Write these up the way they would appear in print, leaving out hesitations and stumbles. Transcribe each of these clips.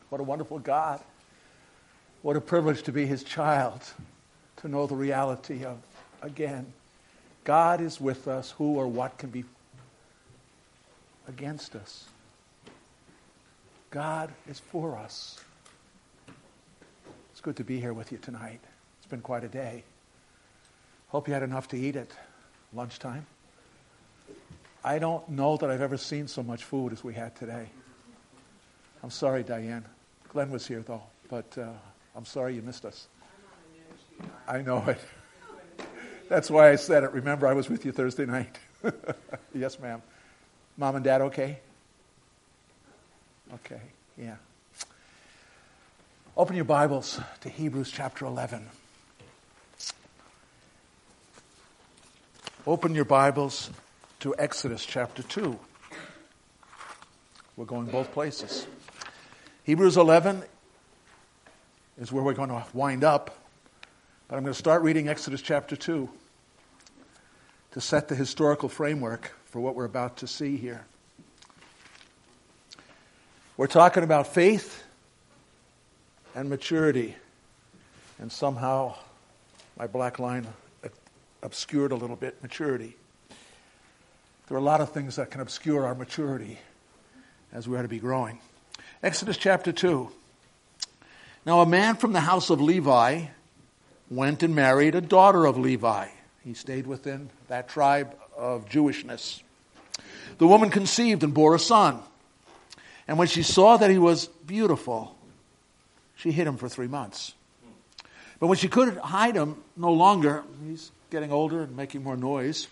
What a wonderful God. What a privilege to be his child, to know the reality of, again, God is with us. Who or what can be against us? God is for us. It's good to be here with you tonight. It's been quite a day. Hope you had enough to eat at lunchtime. I don't know that I've ever seen so much food as we had today. I'm sorry, Diane. Glenn was here, though, but I'm sorry you missed us. I know it. That's why I said it. Remember, I was with you Thursday night. Yes, ma'am. Mom and Dad okay? Okay, yeah. Open your Bibles to Hebrews chapter 11. Open your Bibles to Exodus chapter 2. We're going both places. Hebrews 11 is where we're going to wind up. But I'm going to start reading Exodus chapter 2 to set the historical framework for what we're about to see here. We're talking about faith and maturity. And somehow my black line obscured a little bit maturity. There are a lot of things that can obscure our maturity as we are to be growing. Exodus chapter 2. Now a man from the house of Levi went and married a daughter of Levi. He stayed within that tribe of Jewishness. The woman conceived and bore a son. And when she saw that he was beautiful, she hid him for 3 months. But when she could hide him no longer, he's getting older and making more noise.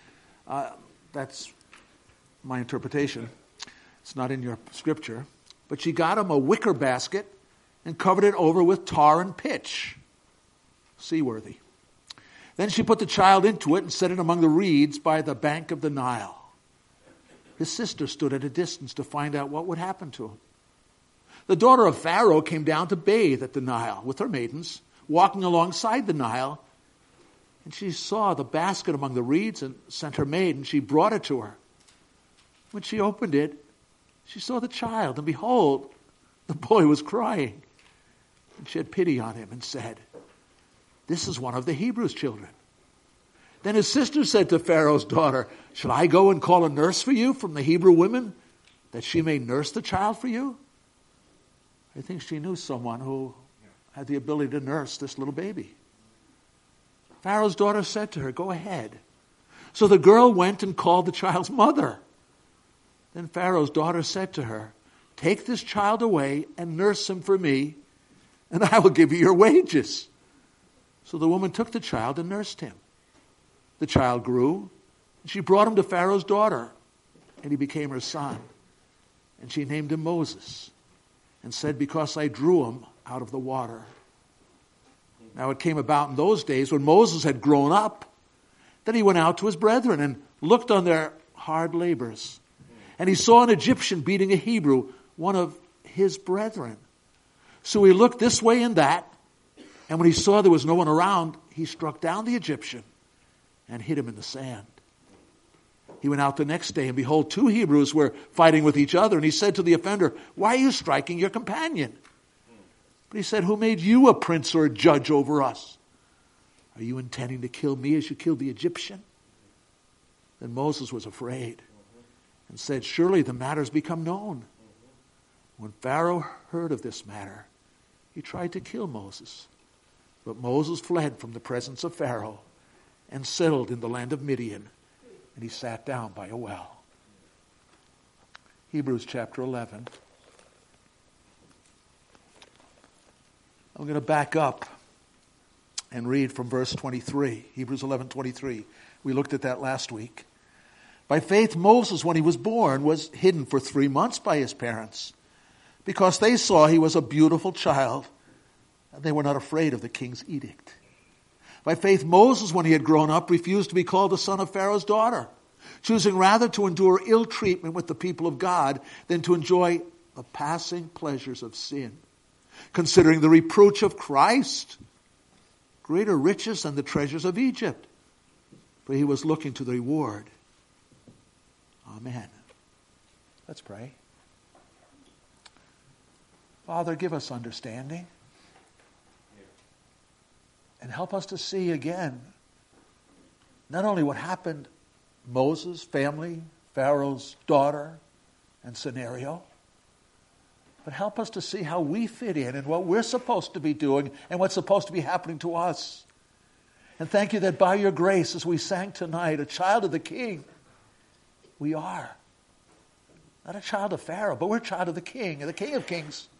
That's my interpretation. It's not in your scripture. But she got him a wicker basket and covered it over with tar and pitch. Seaworthy. Then she put the child into it and set it among the reeds by the bank of the Nile. His sister stood at a distance to find out what would happen to him. The daughter of Pharaoh came down to bathe at the Nile with her maidens, walking alongside the Nile. And she saw the basket among the reeds and sent her maid, and she brought it to her. When she opened it, she saw the child, and behold, the boy was crying. And she had pity on him and said, "This is one of the Hebrews' children." Then his sister said to Pharaoh's daughter, "Shall I go and call a nurse for you from the Hebrew women, that she may nurse the child for you?" I think she knew someone who had the ability to nurse this little baby. Pharaoh's daughter said to her, "Go ahead." So the girl went and called the child's mother. Then Pharaoh's daughter said to her, "Take this child away and nurse him for me, and I will give you your wages." So the woman took the child and nursed him. The child grew, and she brought him to Pharaoh's daughter, and he became her son. And she named him Moses, and said, "Because I drew him out of the water." Now it came about in those days, when Moses had grown up, that he went out to his brethren and looked on their hard labors. And he saw an Egyptian beating a Hebrew, one of his brethren. So he looked this way and that, and when he saw there was no one around, he struck down the Egyptian and hid him in the sand. He went out the next day, and behold, 2 Hebrews were fighting with each other. And he said to the offender, "Why are you striking your companion?" But he said, "Who made you a prince or a judge over us? Are you intending to kill me as you killed the Egyptian?" Then Moses was afraid and said, "Surely the matter has become known." When Pharaoh heard of this matter, he tried to kill Moses. But Moses fled from the presence of Pharaoh and settled in the land of Midian, and he sat down by a well. Hebrews chapter 11. I'm going to back up and read from verse 23. Hebrews 11:23. We looked at that last week. By faith, Moses, when he was born, was hidden for 3 months by his parents, because they saw he was a beautiful child, and they were not afraid of the king's edict. By faith, Moses, when he had grown up, refused to be called the son of Pharaoh's daughter, choosing rather to endure ill treatment with the people of God than to enjoy the passing pleasures of sin, considering the reproach of Christ greater riches than the treasures of Egypt, for he was looking to the reward. Amen. Let's pray. Father, give us understanding. And help us to see again not only what happened, Moses, family, Pharaoh's daughter, and scenario, but help us to see how we fit in and what we're supposed to be doing and what's supposed to be happening to us. And thank you that by your grace, as we sang tonight, a child of the King, we are. Not a child of Pharaoh, but we're a child of the King of Kings.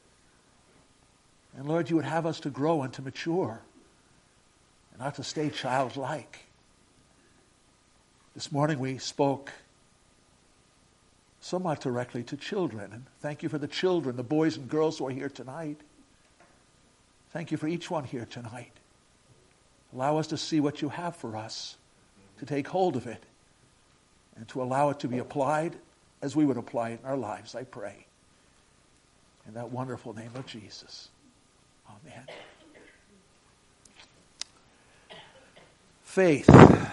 And Lord, you would have us to grow and to mature and not to stay childlike. This morning we spoke somewhat directly to children. And thank you for the children, the boys and girls who are here tonight. Thank you for each one here tonight. Allow us to see what you have for us, to take hold of it, and to allow it to be applied as we would apply it in our lives, I pray. In that wonderful name of Jesus. Amen. Faith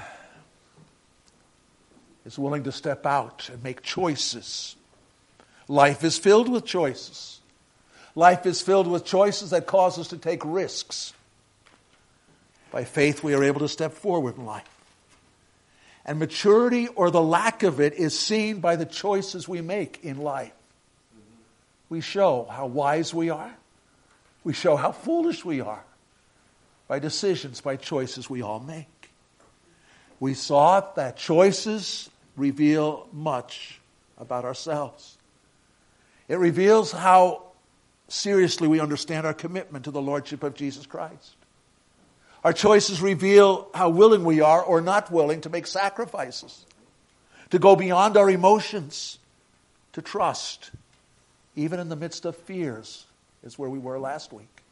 is willing to step out and make choices. Life is filled with choices. Life is filled with choices that cause us to take risks. By faith, we are able to step forward in life. And maturity, or the lack of it, is seen by the choices we make in life. We show how wise we are. We show how foolish we are by decisions, by choices we all make. We saw that choices reveal much about ourselves. It reveals how seriously we understand our commitment to the Lordship of Jesus Christ. Our choices reveal how willing we are or not willing to make sacrifices, to go beyond our emotions, to trust, even in the midst of fears, is where we were last week.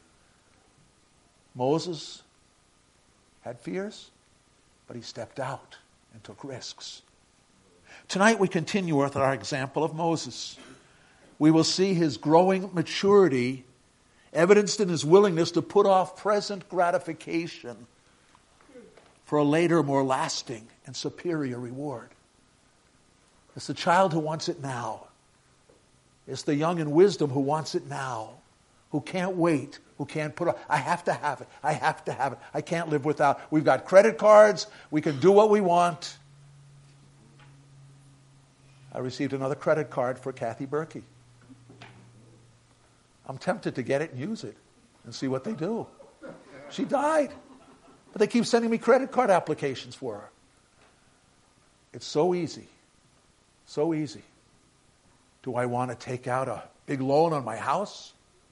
Moses had fears, but he stepped out and took risks. Tonight we continue with our example of Moses. We will see his growing maturity evidenced in his willingness to put off present gratification for a later, more lasting and superior reward. It's the child who wants it now. It's the young in wisdom who wants it now, who can't wait, who can't put off. I have to have it. I have to have it. I can't live without. We've got credit cards. We can do what we want. I received another credit card for Kathy Berkey. I'm tempted to get it and use it and see what they do. She died. But they keep sending me credit card applications for her. It's so easy. So easy. Do I want to take out a big loan on my house?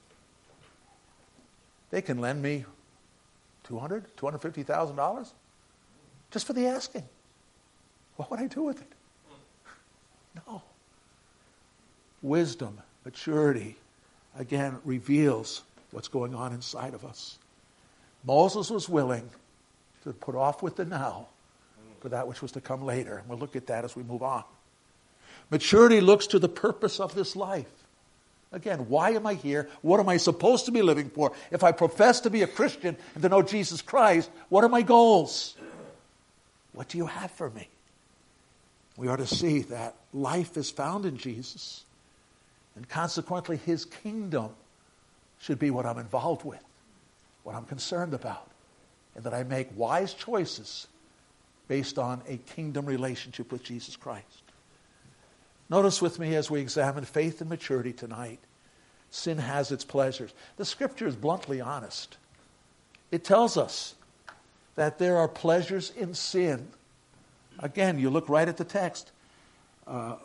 They can lend me $200,000, $250,000 just for the asking. What would I do with it? No. Wisdom, maturity, again, reveals what's going on inside of us. Moses was willing to put off with the now for that which was to come later. And we'll look at that as we move on. Maturity looks to the purpose of this life. Again, why am I here? What am I supposed to be living for? If I profess to be a Christian and to know Jesus Christ, what are my goals? What do you have for me? We are to see that life is found in Jesus. And consequently, his kingdom should be what I'm involved with, what I'm concerned about, and that I make wise choices based on a kingdom relationship with Jesus Christ. Notice with me as we examine faith and maturity tonight, sin has its pleasures. The Scripture is bluntly honest. It tells us that there are pleasures in sin. Again, you look right at the text. The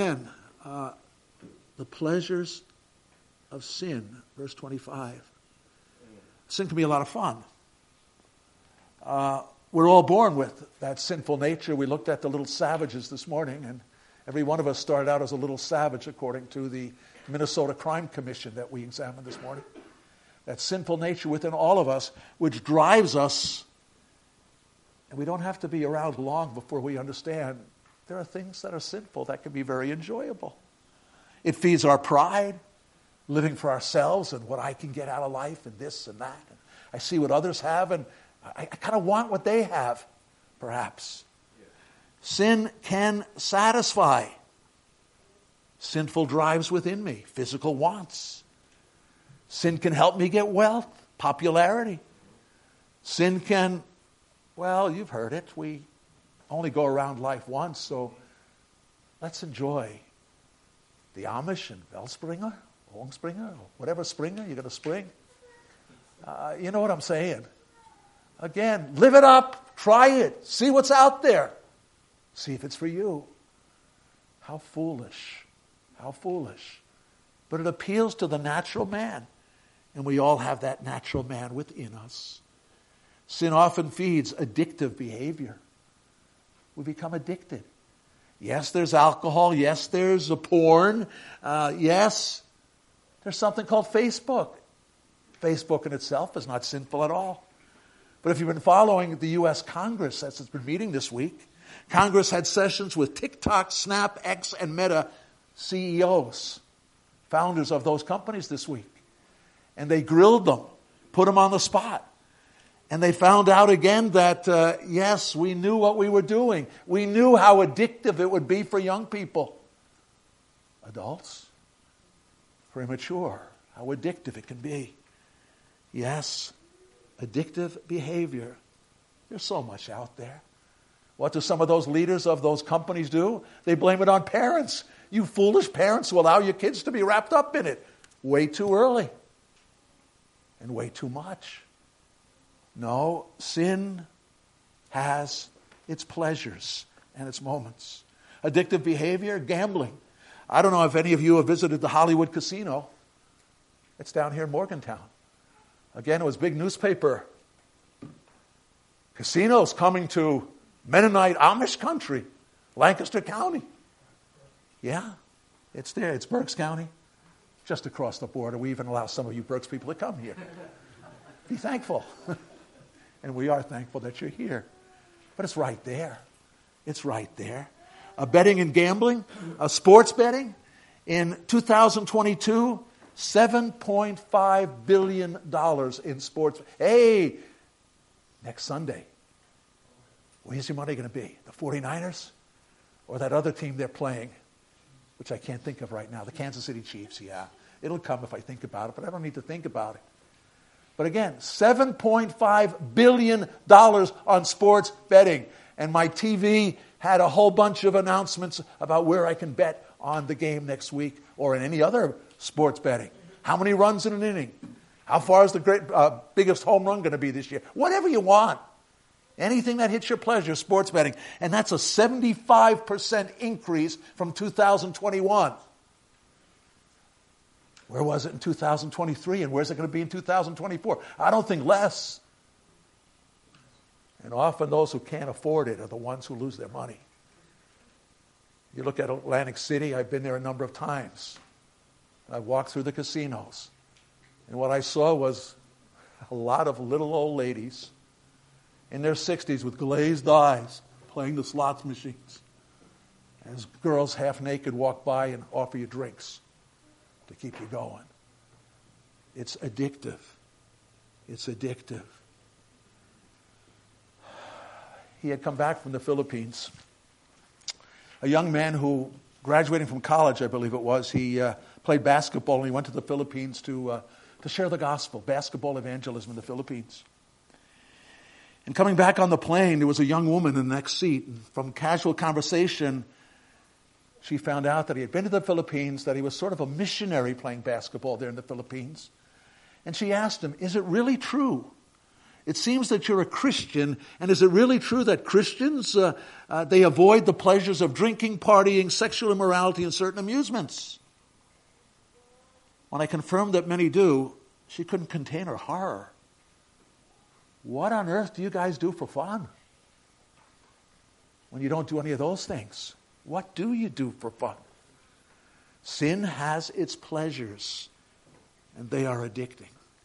pleasures of sin, verse 25. Sin can be a lot of fun. We're all born with that sinful nature. We looked at the little savages this morning, and every one of us started out as a little savage according to the Minnesota Crime Commission that we examined this morning. That sinful nature within all of us, which drives us, and we don't have to be around long before we understand there are things that are sinful that can be very enjoyable. It feeds our pride, living for ourselves and what I can get out of life and this and that. And I see what others have, and I kind of want what they have, perhaps. Yeah. Sin can satisfy. Sinful drives within me, physical wants, Sin can help me get wealth, popularity. Sin can, well, you've heard it. We only go around life once, so let's enjoy the Amish and Wellspringer, Wongspringer, whatever Springer, you're going to spring. You know what I'm saying? Again, live it up, try it, see what's out there. See if it's for you. How foolish, how foolish. But it appeals to the natural man, and we all have that natural man within us. Sin often feeds addictive behavior. We become addicted. Yes, there's alcohol. Yes, there's a porn. Yes, there's something called Facebook. Facebook in itself is not sinful at all. But if you've been following the U.S. Congress, as it's been meeting this week, Congress had sessions with TikTok, Snap, X, and Meta CEOs, founders of those companies this week. And they grilled them, put them on the spot. And they found out again that, yes, we knew what we were doing. We knew how addictive it would be for young people. Adults, for immature, how addictive it can be. Yes, addictive behavior. There's so much out there. What do some of those leaders of those companies do? They blame it on parents. You foolish parents who allow your kids to be wrapped up in it way too early and way too much. No, sin has its pleasures and its moments. Addictive behavior, gambling. I don't know if any of you have visited the Hollywood Casino. It's down here in Morgantown. Again, it was big newspaper. Casinos coming to Mennonite Amish country, Lancaster County. Yeah, it's there. It's Berks County, just across the border. We even allow some of you Berks people to come here. Be thankful. And we are thankful that you're here. But it's right there. It's right there. Betting and gambling, sports betting. In 2022, $7.5 billion in sports. Hey, next Sunday, where's your money going to be? The 49ers? Or that other team they're playing, which I can't think of right now, the Kansas City Chiefs, yeah. It'll come if I think about it, but I don't need to think about it. But again, $7.5 billion on sports betting. And my TV had a whole bunch of announcements about where I can bet on the game next week or in any other sports betting. How many runs in an inning? How far is the biggest home run going to be this year? Whatever you want. Anything that hits your pleasure, sports betting. And that's a 75% increase from 2021. Where was it in 2023 and where's it going to be in 2024? I don't think less. And often those who can't afford it are the ones who lose their money. You look at Atlantic City, I've been there a number of times. I walked through the casinos. And what I saw was a lot of little old ladies in their 60s with glazed eyes playing the slots machines. As girls half naked walk by and offer you drinks to keep you going. It's addictive. It's addictive. He had come back from the Philippines. A young man who, graduating from college, I believe it was, he played basketball and he went to the Philippines to share the gospel, basketball evangelism in the Philippines. And coming back on the plane, there was a young woman in the next seat. And from casual conversation, she found out that he had been to the Philippines, that he was sort of a missionary playing basketball there in the Philippines. And she asked him, is it really true? It seems that you're a Christian, and is it really true that Christians, they avoid the pleasures of drinking, partying, sexual immorality, and certain amusements? When I confirmed that many do, she couldn't contain her horror. What on earth do you guys do for fun when you don't do any of those things? What do you do for fun? Sin has its pleasures, and they are addicting.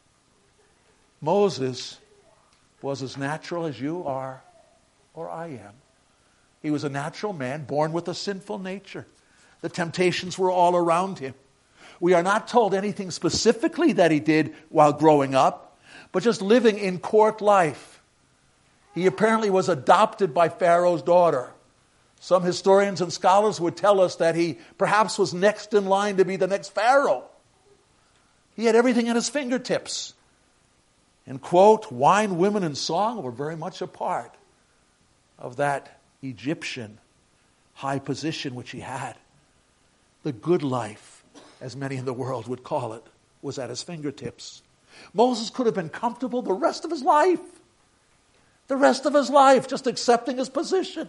Moses was as natural as you are or I am. He was a natural man born with a sinful nature. The temptations were all around him. We are not told anything specifically that he did while growing up, but just living in court life. He apparently was adopted by Pharaoh's daughter. Some historians and scholars would tell us that he perhaps was next in line to be the next Pharaoh. He had everything at his fingertips. And, quote, wine, women, and song were very much a part of that Egyptian high position which he had. The good life, as many in the world would call it, was at his fingertips. Moses could have been comfortable the rest of his life. The rest of his life, just accepting his position.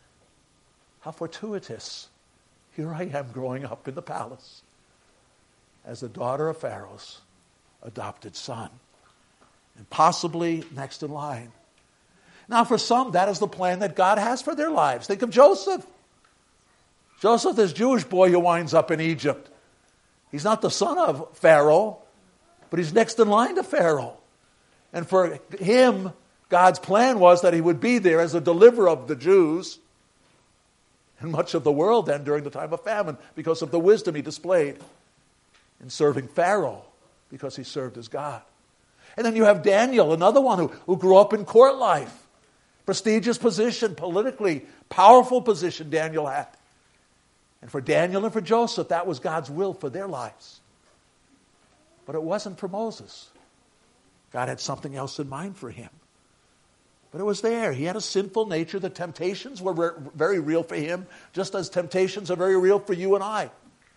How fortuitous. Here I am growing up in the palace as the daughter of Pharaoh's adopted son. And possibly next in line. Now for some, that is the plan that God has for their lives. Think of Joseph. Joseph, this Jewish boy who winds up in Egypt. He's not the son of Pharaoh, but he's next in line to Pharaoh. And for him, God's plan was that he would be there as a deliverer of the Jews and much of the world then during the time of famine because of the wisdom he displayed in serving Pharaoh because he served his God. And then you have Daniel, another one who grew up in court life. Prestigious position, politically powerful position Daniel had. And for Daniel and for Joseph, that was God's will for their lives. But it wasn't for Moses. God had something else in mind for him. But it was there. He had a sinful nature. The temptations were very real for him, just as temptations are very real for you and I.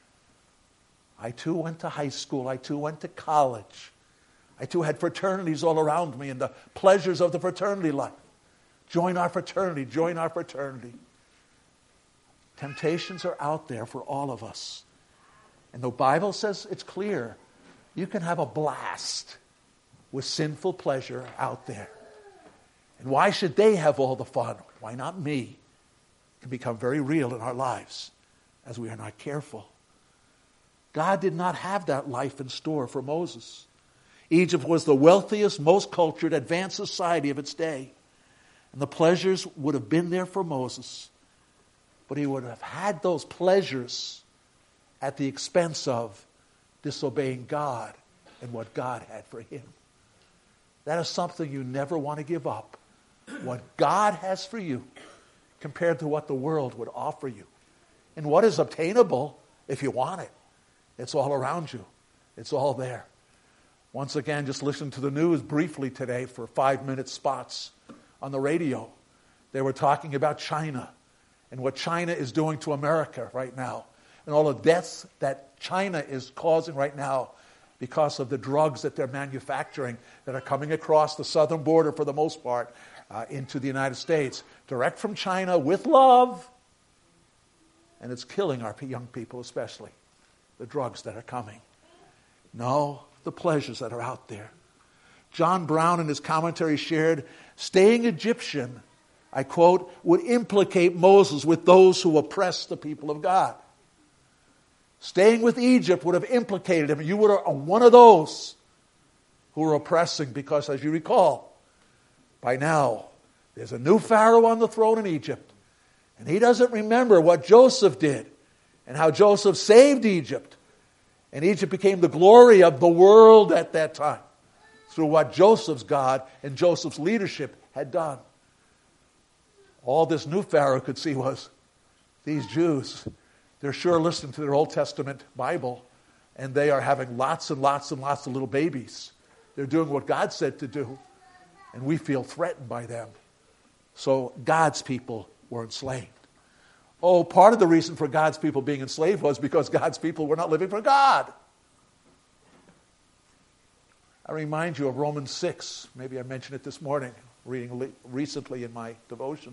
I too went to high school. I too went to college. I too had fraternities all around me and the pleasures of the fraternity life. Join our fraternity. Join our fraternity. Temptations are out there for all of us. And the Bible says it's clear. You can have a blast with sinful pleasure out there. And why should they have all the fun? Why not me? It can become very real in our lives as we are not careful. God did not have that life in store for Moses. Egypt was the wealthiest, most cultured, advanced society of its day. And the pleasures would have been there for Moses. But he would have had those pleasures at the expense of disobeying God and what God had for him. That is something you never want to give up. What God has for you compared to what the world would offer you. And what is obtainable if you want it. It's all around you. It's all there. Once again, just listen to the news briefly today for 5-minute spots on the radio. They were talking about China and what China is doing to America right now. And all the deaths that China is causing right now because of the drugs that they're manufacturing that are coming across the southern border for the most part into the United States. Direct from China with love. And it's killing our young people especially. The drugs that are coming. No, the pleasures that are out there. John Brown in his commentary shared, staying Egyptian, I quote, would implicate Moses with those who oppress the people of God. Staying with Egypt would have implicated him. You were one of those who were oppressing because, as you recall, by now there's a new Pharaoh on the throne in Egypt. And he doesn't remember what Joseph did and how Joseph saved Egypt. And Egypt became the glory of the world at that time through what Joseph's God and Joseph's leadership had done. All this new Pharaoh could see was these Jews, they're sure listening to their Old Testament Bible, and they are having lots and lots and lots of little babies. They're doing what God said to do, and we feel threatened by them. So God's people were enslaved. Oh, part of the reason for God's people being enslaved was because God's people were not living for God. I remind you of Romans 6. Maybe I mentioned it this morning, reading recently in my devotions.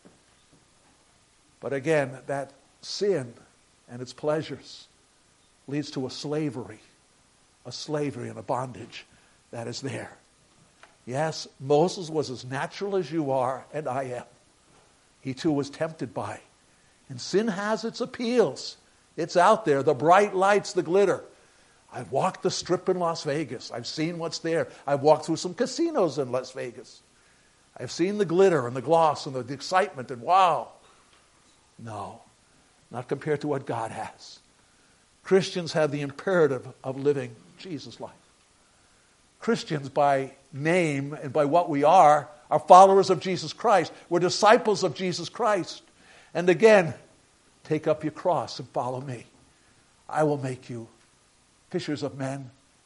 But again, that sin and its pleasures leads to a slavery and a bondage that is there. Yes, Moses was as natural as you are and I am. He too was tempted by. And sin has its appeals. It's out there, the bright lights, the glitter. I've walked the strip in Las Vegas. I've seen what's there. I've walked through some casinos in Las Vegas. I've seen the glitter and the gloss and the excitement and wow. No, not compared to what God has. Christians have the imperative of living Jesus' life. Christians, by name and by what we are followers of Jesus Christ. We're disciples of Jesus Christ. And again, take up your cross and follow me. I will make you fishers of men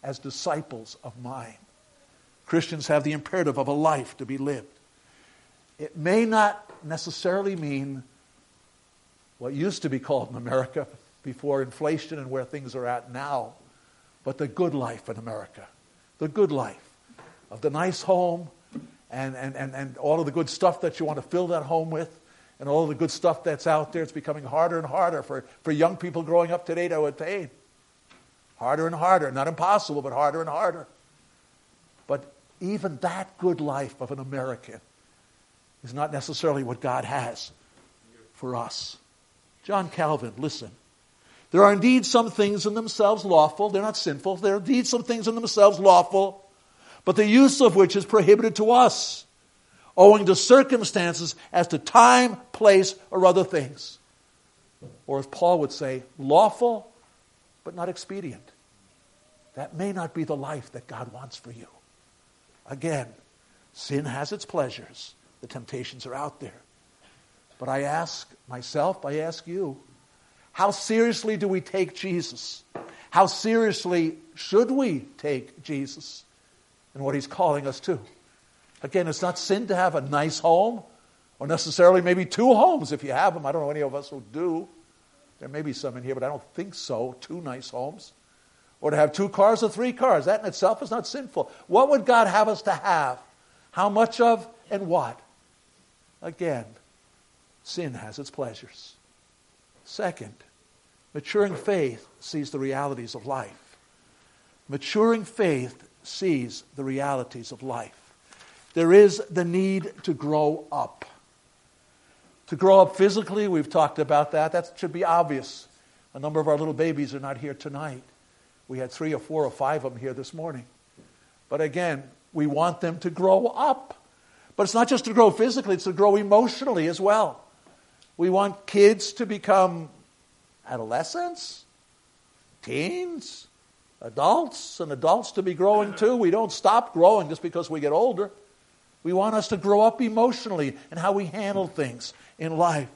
as disciples of mine. Christians have the imperative of a life to be lived. It may not necessarily mean what used to be called in America before inflation and where things are at now, but the good life in America. The good life of the nice home and all of the good stuff that you want to fill that home with and all of the good stuff that's out there. It's becoming harder and harder for young people growing up today to attain. Harder and harder. Not impossible, but harder and harder. But even that good life of an American is not necessarily what God has for us. John Calvin, listen. There are indeed some things in themselves lawful. They're not sinful. There are indeed some things in themselves lawful, but the use of which is prohibited to us, owing to circumstances as to time, place, or other things. Or as Paul would say, lawful, but not expedient. That may not be the life that God wants for you. Again, sin has its pleasures. The temptations are out there. But I ask myself, I ask you, how seriously do we take Jesus? How seriously should we take Jesus and what he's calling us to? Again, it's not sin to have a nice home, or necessarily maybe two homes if you have them. I don't know any of us who do. There may be some in here, but I don't think so. Two nice homes. Or to have 2 cars or 3 cars. That in itself is not sinful. What would God have us to have? How much of and what? Again, sin has its pleasures. Second, maturing faith sees the realities of life. Maturing faith sees the realities of life. There is the need to grow up. To grow up physically, we've talked about that. That should be obvious. A number of our little babies are not here tonight. We had 3 or 4 or 5 of them here this morning. But again, we want them to grow up. But it's not just to grow physically, it's to grow emotionally as well. We want kids to become adolescents, teens, adults, and adults to be growing too. We don't stop growing just because we get older. We want us to grow up emotionally in how we handle things in life.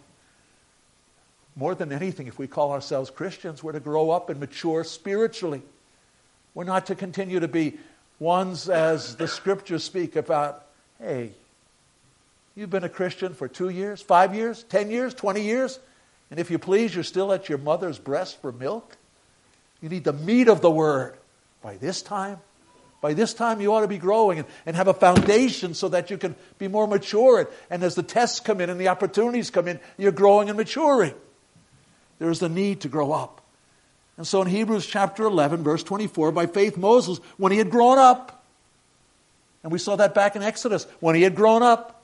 More than anything, if we call ourselves Christians, we're to grow up and mature spiritually. We're not to continue to be ones, as the scriptures speak about, hey, you've been a Christian for 2 years, 5 years, 10 years, 20 years, and if you please, you're still at your mother's breast for milk. You need the meat of the word. By this time you ought to be growing and have a foundation so that you can be more mature. And as the tests come in and the opportunities come in, you're growing and maturing. There is the need to grow up. And so in Hebrews chapter 11, verse 24, by faith Moses, when he had grown up, and we saw that back in Exodus, when he had grown up,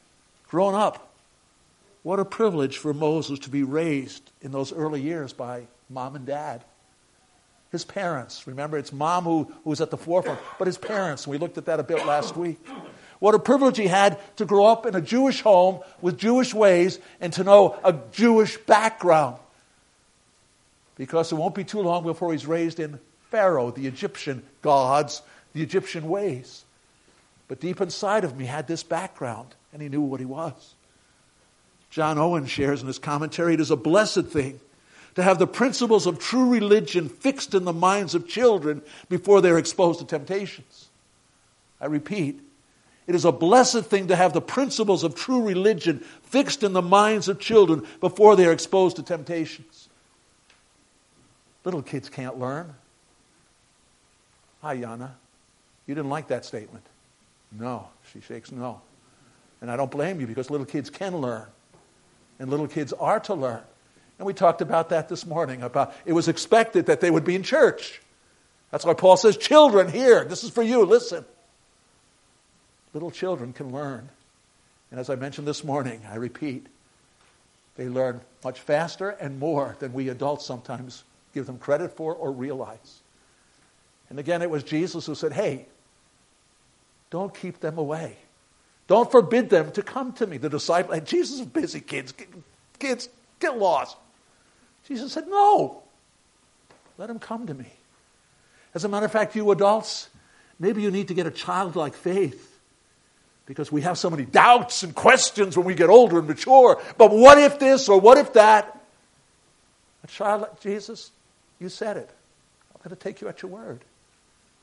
what a privilege for Moses to be raised in those early years by mom and dad. His parents, remember it's mom who was at the forefront, but his parents, we looked at that a bit last week. What a privilege he had to grow up in a Jewish home with Jewish ways and to know a Jewish background. Because it won't be too long before he's raised in Pharaoh, the Egyptian gods, the Egyptian ways. But deep inside of him, he had this background, and he knew what he was. John Owen shares in his commentary, it is a blessed thing to have the principles of true religion fixed in the minds of children before they're exposed to temptations. I repeat, it is a blessed thing to have the principles of true religion fixed in the minds of children before they are exposed to temptations. Little kids can't learn. Hi, Yana. You didn't like that statement. No, she shakes no. And I don't blame you because little kids can learn. And little kids are to learn. And we talked about that this morning. About it was expected that they would be in church. That's why Paul says, children, here, this is for you, listen. Little children can learn. And as I mentioned this morning, I repeat, they learn much faster and more than we adults sometimes give them credit for or realize. And again, it was Jesus who said, hey, don't keep them away. Don't forbid them to come to me. The disciples, and Jesus is busy, kids, get lost. Jesus said, no, let them come to me. As a matter of fact, you adults, maybe you need to get a childlike faith because we have so many doubts and questions when we get older and mature. But what if this or what if that? A child like Jesus, you said it. I'm going to take you at your word.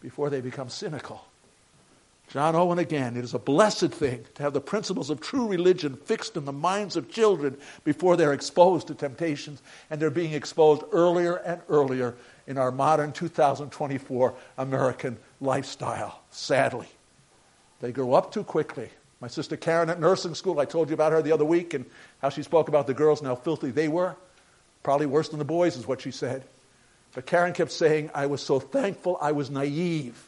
before they become cynical. John Owen again, it is a blessed thing to have the principles of true religion fixed in the minds of children before they're exposed to temptations, and they're being exposed earlier and earlier in our modern 2024 American lifestyle, sadly. They grow up too quickly. My sister Karen at nursing school, I told you about her the other week and how she spoke about the girls and how filthy they were. Probably worse than the boys is what she said. But Karen kept saying, I was so thankful I was naive.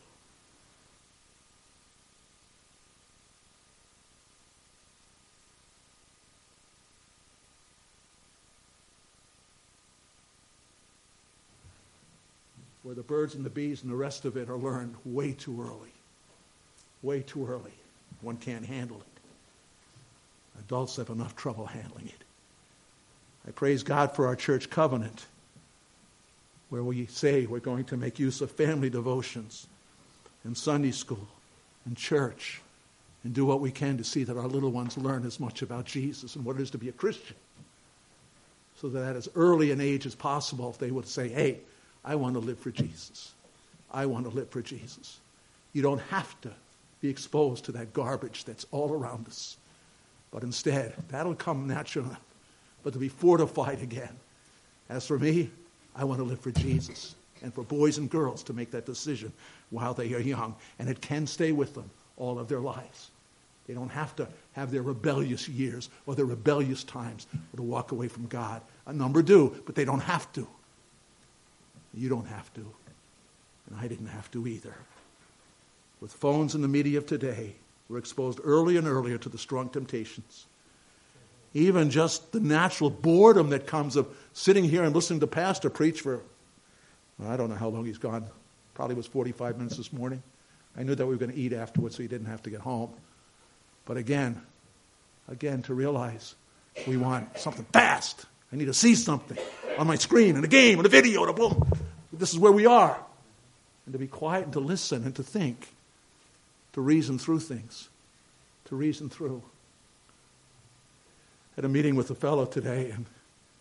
Where the birds and the bees and the rest of it are learned way too early. Way too early. One can't handle it. Adults have enough trouble handling it. I praise God for our church covenant, where we say we're going to make use of family devotions and Sunday school and church and do what we can to see that our little ones learn as much about Jesus and what it is to be a Christian. So that as early an age as possible, they would say, hey, I want to live for Jesus. I want to live for Jesus. You don't have to be exposed to that garbage that's all around us. But instead, that'll come natural. But to be fortified again. As for me, I want to live for Jesus. And for boys and girls to make that decision while they are young. And it can stay with them all of their lives. They don't have to have their rebellious years or their rebellious times or to walk away from God. A number do, but they don't have to. You don't have to. And I didn't have to either. With phones and the media of today, we're exposed early and earlier to the strong temptations. Even just the natural boredom that comes of sitting here and listening to Pastor preach for, I don't know how long he's gone. Probably was 45 minutes this morning. I knew that we were going to eat afterwards so he didn't have to get home. But again, to realize we want something fast. I need to see something on my screen, in a game, in a video. This is where we are. And to be quiet and to listen and to think, to reason through things, to reason through. I had a meeting with a fellow today, and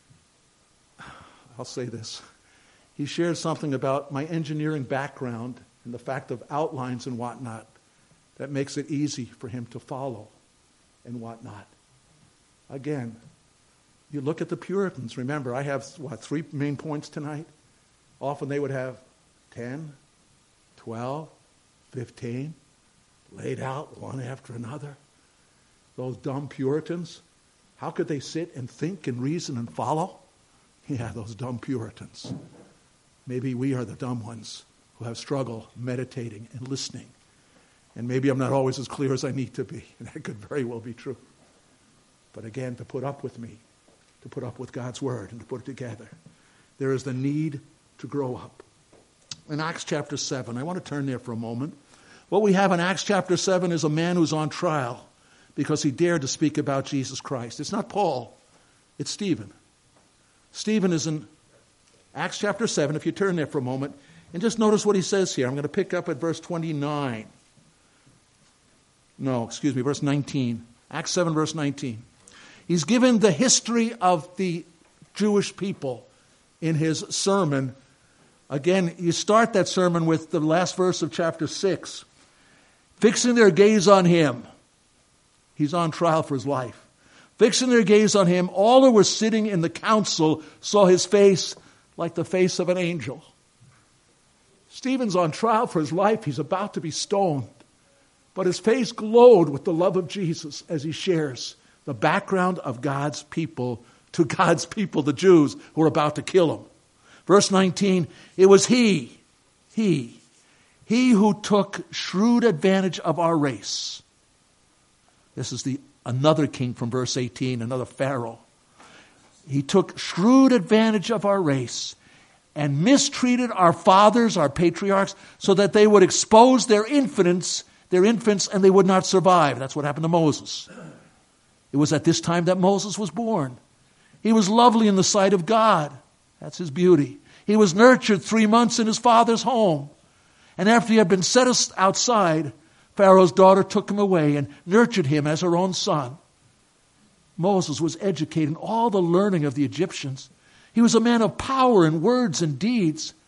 I'll say this. He shared something about my engineering background and the fact of outlines and whatnot that makes it easy for him to follow and whatnot. Again, you look at the Puritans. Remember, I have, 3 main points tonight? Often they would have 10, 12, 15, laid out one after another. Those dumb Puritans, how could they sit and think and reason and follow? Yeah, those dumb Puritans. Maybe we are the dumb ones who have struggle meditating and listening. And maybe I'm not always as clear as I need to be. And that could very well be true. But again, to put up with me, to put up with God's word and to put it together, there is the need to grow up. In Acts chapter 7, I want to turn there for a moment. What we have in Acts chapter 7 is a man who's on trial because he dared to speak about Jesus Christ. It's not Paul, it's Stephen. Stephen is in Acts chapter 7, if you turn there for a moment, and just notice what he says here. I'm going to pick up at verse 29. Verse 19. Acts 7, verse 19. He's given the history of the Jewish people in his sermon. Again, you start that sermon with the last verse of chapter 6. Fixing their gaze on him. He's on trial for his life. Fixing their gaze on him, all who were sitting in the council saw his face like the face of an angel. Stephen's on trial for his life. He's about to be stoned. But his face glowed with the love of Jesus as he shares the background of God's people to God's people, the Jews, who are about to kill him. Verse 19, it was he who took shrewd advantage of our race. This is another king from verse 18, another Pharaoh. He took shrewd advantage of our race and mistreated our fathers, our patriarchs, so that they would expose their infants, and they would not survive. That's what happened to Moses. It was at this time that Moses was born. He was lovely in the sight of God. That's his beauty. He was nurtured 3 months in his father's home. And after he had been set outside, Pharaoh's daughter took him away and nurtured him as her own son. Moses was educated in all the learning of the Egyptians. He was a man of power in words and deeds.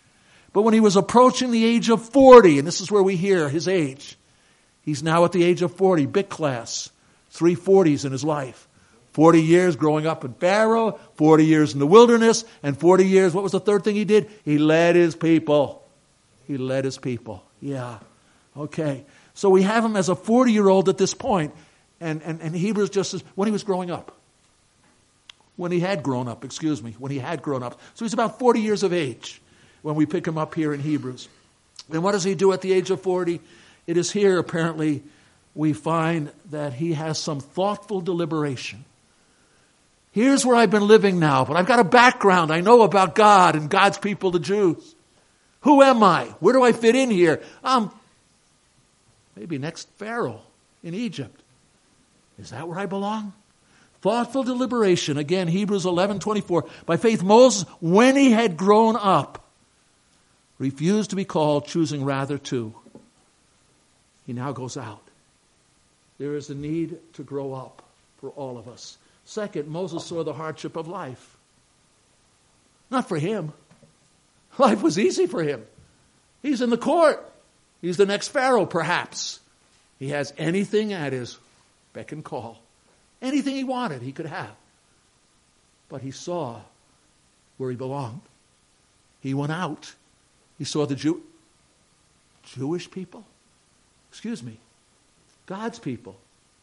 But when he was approaching the age of 40, and this is where we hear his age, he's now at the age of 40, big class, 3 40s in his life. 40 years growing up in Pharaoh, 40 years in the wilderness, and 40 years, what was the third thing he did? He led his people. He led his people. Yeah. Okay. So we have him as a 40-year-old at this point, and Hebrews just says, when he was growing up. When he had grown up. So he's about 40 years of age when we pick him up here in Hebrews. And what does he do at the age of 40? It is here, apparently, we find that he has some thoughtful deliberation. Here's where I've been living now, but I've got a background. I know about God and God's people, the Jews. Who am I? Where do I fit in here? I'm maybe next Pharaoh in Egypt. Is that where I belong? Thoughtful deliberation. Again, Hebrews 11:24. By faith, Moses, when he had grown up, refused to be called, choosing rather to. He now goes out. There is a need to grow up for all of us. Second, Moses saw the hardship of life. Not for him. Life was easy for him. He's in the court. He's the next Pharaoh, perhaps. He has anything at his beck and call. Anything he wanted, he could have. But he saw where he belonged. He went out. He saw the Jewish people. God's people.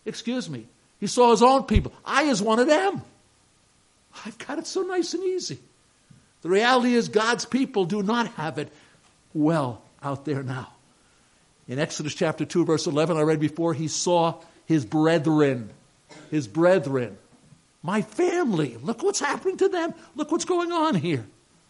He saw his own people. I is one of them. I've got it so nice and easy. The reality is God's people do not have it well out there now. In Exodus chapter 2, verse 11, I read before, he saw his brethren. His brethren. My family. Look what's happening to them. Look what's going on here.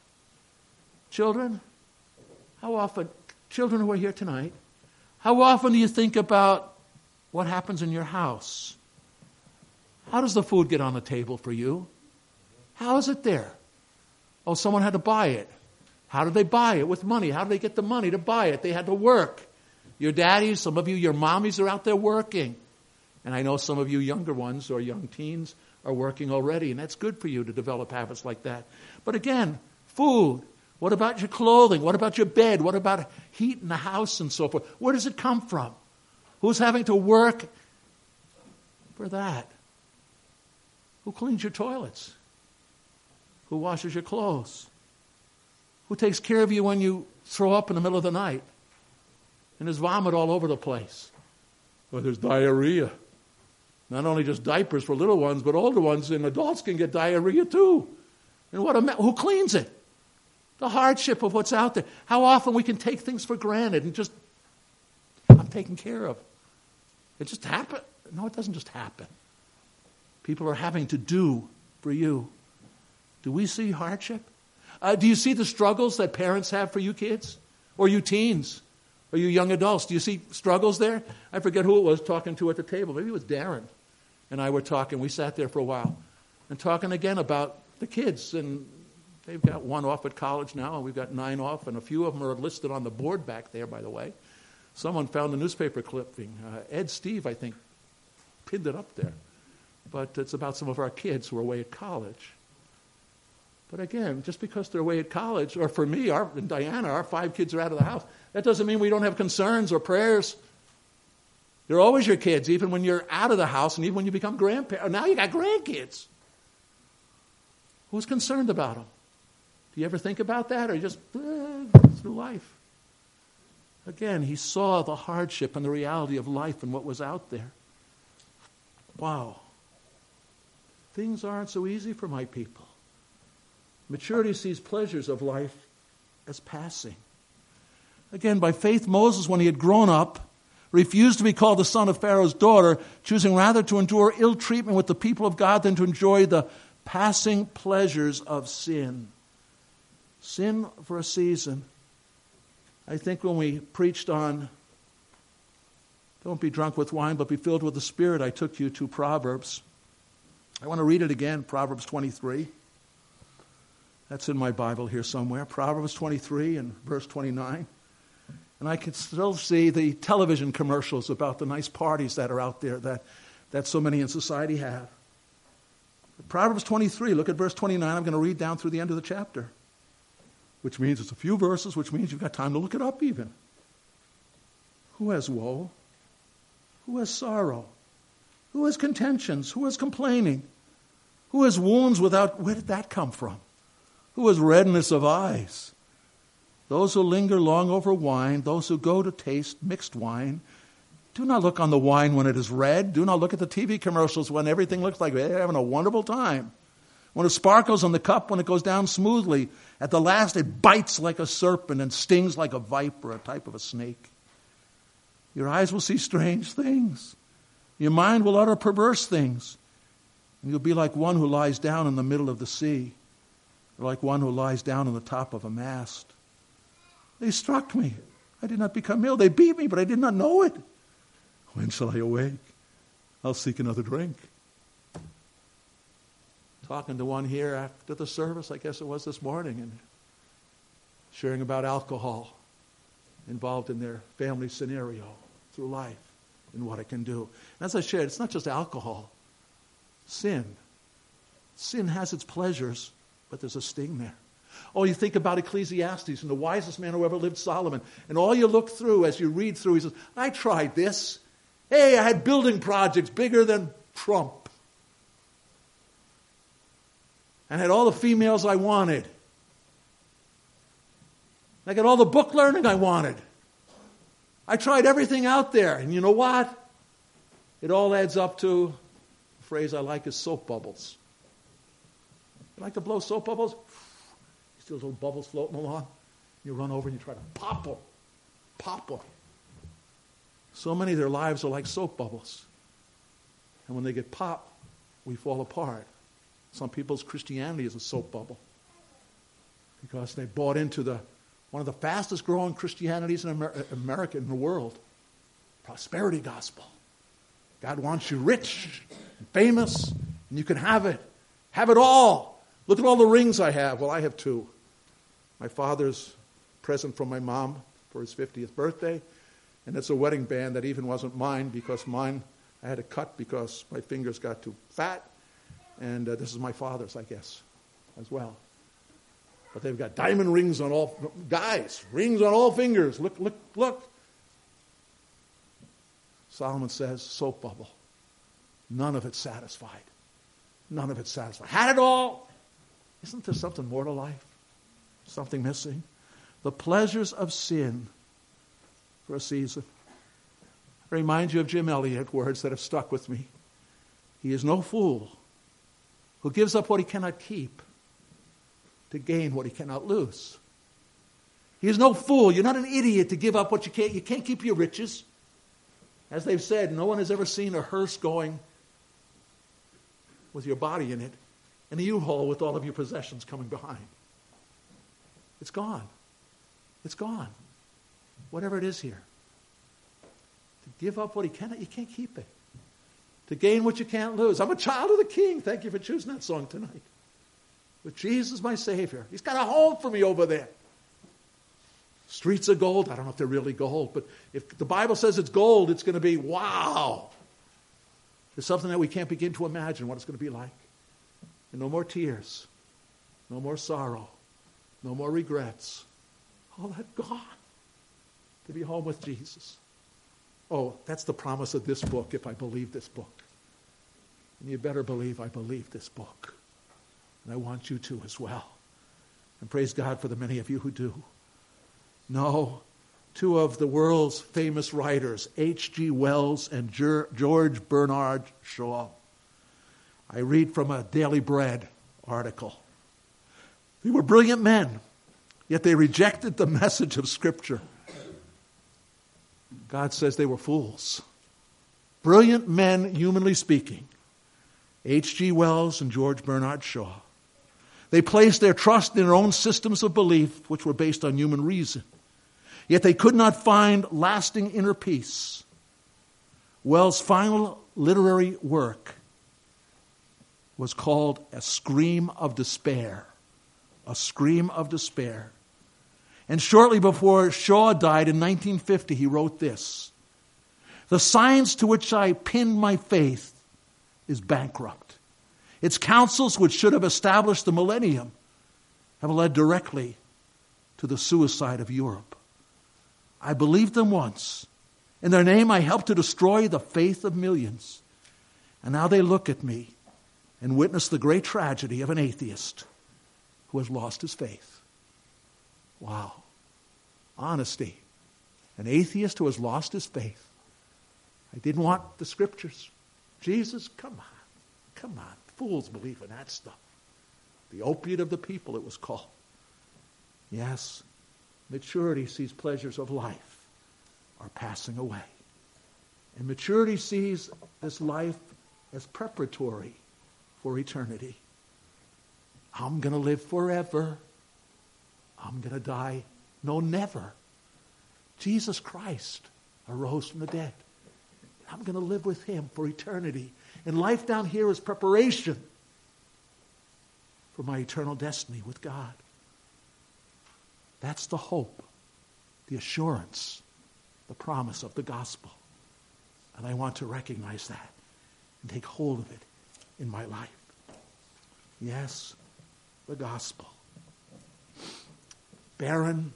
Children, children who are here tonight, how often do you think about what happens in your house? How does the food get on the table for you? How is it there? Oh, someone had to buy it. How did they buy it? With money. How did they get the money to buy it? They had to work. Your daddies, some of you, your mommies are out there working. And I know some of you younger ones or young teens are working already, and that's good for you to develop habits like that. But again, food. What about your clothing? What about your bed? What about heat in the house and so forth? Where does it come from? Who's having to work for that? Who cleans your toilets? Who washes your clothes? Who takes care of you when you throw up in the middle of the night? And there's vomit all over the place. Or there's diarrhea. Not only just diapers for little ones, but older ones and adults can get diarrhea too. And who cleans it? The hardship of what's out there. How often we can take things for granted and just, I'm taken care of. It just happened. No, it doesn't just happen. People are having to do for you. Do we see hardship? Do you see the struggles that parents have for you kids? Or you teens? Or you young adults? Do you see struggles there? I forget who it was talking to at the table. Maybe it was Darren and I were talking. We sat there for a while and talking again about the kids. And they've got 1 off at college now, and we've got 9 off, and a few of them are listed on the board back there, by the way. Someone found a newspaper clipping. Ed Steve, I think, pinned it up there. But it's about some of our kids who are away at college. But again, just because they're away at college, or for me, and Diana, our 5 kids are out of the house, that doesn't mean we don't have concerns or prayers. They're always your kids, even when you're out of the house and even when you become grandparents. Now you got grandkids. Who's concerned about them? Do you ever think about that, or you just go through life? Again, he saw the hardship and the reality of life and what was out there. Wow. Things aren't so easy for my people. Maturity sees pleasures of life as passing. Again, by faith, Moses, when he had grown up, refused to be called the son of Pharaoh's daughter, choosing rather to endure ill treatment with the people of God than to enjoy the passing pleasures of sin. Sin for a season. I think when we preached on don't be drunk with wine, but be filled with the Spirit, I took you to Proverbs. I want to read it again, Proverbs 23. That's in my Bible here somewhere. Proverbs 23 and verse 29. And I can still see the television commercials about the nice parties that are out there that so many in society have. Proverbs 23, look at verse 29. I'm going to read down through the end of the chapter. which means it's a few verses, which means you've got time to look it up even. Who has woe? Who has sorrow? Who has contentions? Who has complaining? Who has wounds without... Where did that come from? Who has redness of eyes? Those who linger long over wine, those who go to taste mixed wine. Do not look on the wine when it is red. Do not look at the TV commercials when everything looks like they're having a wonderful time. When it sparkles on the cup, when it goes down smoothly, at the last it bites like a serpent and stings like a viper, a type of a snake. Your eyes will see strange things. Your mind will utter perverse things. And you'll be like one who lies down in the middle of the sea, or like one who lies down on the top of a mast. They struck me. I did not become ill. They beat me, but I did not know it. When shall I awake? I'll seek another drink. Talking to one here after the service, I guess it was this morning, and sharing about alcohol involved in their family scenario through life and what it can do. And as I shared, it's not just alcohol. Sin. Sin has its pleasures, but there's a sting there. Oh, you think about Ecclesiastes and the wisest man who ever lived, Solomon, and all you look through as you read through, he says, I tried this. Hey, I had building projects bigger than Trump. And had all the females I wanted. I got all the book learning I wanted. I tried everything out there. And you know what? It all adds up to a phrase I like is soap bubbles. You like to blow soap bubbles? You see those little bubbles floating along? You run over and you try to pop them. Pop them. So many of their lives are like soap bubbles. And when they get popped, we fall apart. Some people's Christianity is a soap bubble because they bought into one of the fastest growing Christianities in America, in the world, prosperity gospel. God wants you rich and famous, and you can have it. Have it all. Look at all the rings I have. Well, I have 2. My father's present from my mom for his 50th birthday, and it's a wedding band that even wasn't mine because mine I had to cut because my fingers got too fat. And this is my father's, I guess, as well. But they've got diamond rings on all, guys, rings on all fingers. Look, look, look. Solomon says, soap bubble. None of it satisfied. None of it satisfied. Had it all. Isn't there something more to life? Something missing? The pleasures of sin for a season. I remind you of Jim Elliot, words that have stuck with me. He is no fool who gives up what he cannot keep to gain what he cannot lose. He is no fool. You're not an idiot to give up what you can't. You can't keep your riches. As they've said, no one has ever seen a hearse going with your body in it and a U-Haul with all of your possessions coming behind. It's gone. It's gone. Whatever it is here. To give up what he cannot, you can't keep it. To gain what you can't lose. I'm a child of the King. Thank you for choosing that song tonight. With Jesus, my Savior. He's got a home for me over there. Streets of gold. I don't know if they're really gold, but if the Bible says it's gold, it's going to be wow. It's something that we can't begin to imagine what it's going to be like. And no more tears. No more sorrow. No more regrets. All that gone. To be home with Jesus. Oh, that's the promise of this book if I believe this book. And you better believe I believe this book. And I want you to as well. And praise God for the many of you who do. No, 2 of the world's famous writers, H.G. Wells and George Bernard Shaw. I read from a Daily Bread article. They were brilliant men, yet they rejected the message of Scripture. God says they were fools. Brilliant men, humanly speaking. H.G. Wells and George Bernard Shaw. They placed their trust in their own systems of belief, which were based on human reason. Yet they could not find lasting inner peace. Wells' final literary work was called A Scream of Despair. A Scream of Despair. And shortly before Shaw died in 1950, he wrote this: "The science to which I pinned my faith is bankrupt. Its counsels, which should have established the millennium, have led directly to the suicide of Europe. I believed them once. In their name, I helped to destroy the faith of millions. And now they look at me and witness the great tragedy of an atheist who has lost his faith. Wow. Honesty. An atheist who has lost his faith. I didn't want the scriptures. Jesus, come on. Come on. Fools believe in that stuff. The opiate of the people, it was called. Yes, maturity sees pleasures of life are passing away. And maturity sees this life as preparatory for eternity. I'm going to live forever. I'm going to die. No, never. Jesus Christ arose from the dead. I'm going to live with him for eternity. And life down here is preparation for my eternal destiny with God. That's the hope, the assurance, the promise of the gospel. And I want to recognize that and take hold of it in my life. Yes, the gospel. Baron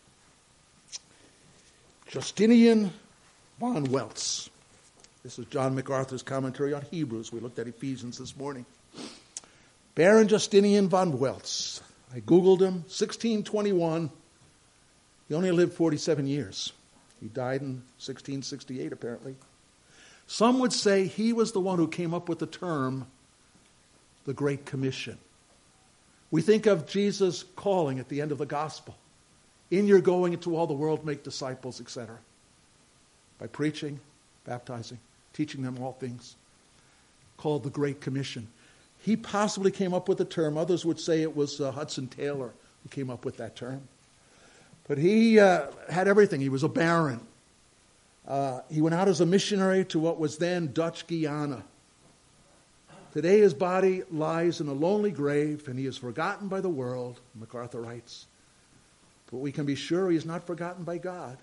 Justinian von Welz. This is John MacArthur's commentary on Hebrews. We looked at Ephesians this morning. Baron Justinian von Welz. I Googled him, 1621. He only lived 47 years. He died in 1668, apparently. Some would say he was the one who came up with the term, the Great Commission. We think of Jesus' calling at the end of the gospel. In your going into all the world, make disciples, etc. By preaching, baptizing, teaching them all things. Called the Great Commission. He possibly came up with the term. Others would say it was Hudson Taylor who came up with that term. But he had everything. He was a baron. He went out as a missionary to what was then Dutch Guiana. Today his body lies in a lonely grave, and he is forgotten by the world, MacArthur writes. But we can be sure he is not forgotten by God.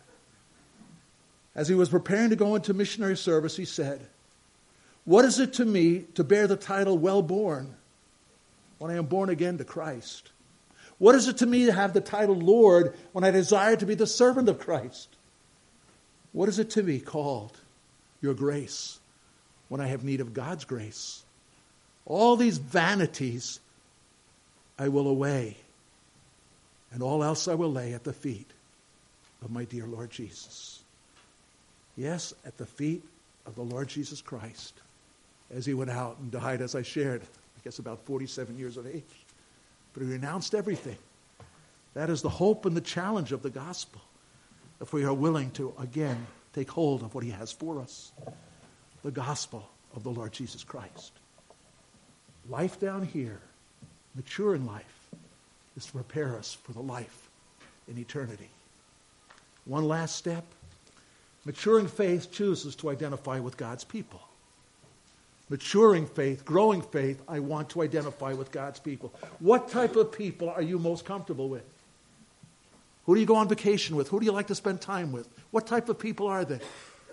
As he was preparing to go into missionary service, he said, "What is it to me to bear the title well born when I am born again to Christ? What is it to me to have the title Lord when I desire to be the servant of Christ? What is it to me called your grace when I have need of God's grace? All these vanities I will away, and all else I will lay at the feet of my dear Lord Jesus." Yes, at the feet of the Lord Jesus Christ, as he went out and died, as I shared, I guess about 47 years of age. But he renounced everything. That is the hope and the challenge of the gospel, if we are willing to, again, take hold of what he has for us. The gospel of the Lord Jesus Christ. Life down here, mature in life, is to prepare us for the life in eternity. One last step. Maturing faith chooses to identify with God's people. Maturing faith, growing faith, I want to identify with God's people. What type of people are you most comfortable with? Who do you go on vacation with? Who do you like to spend time with? What type of people are they?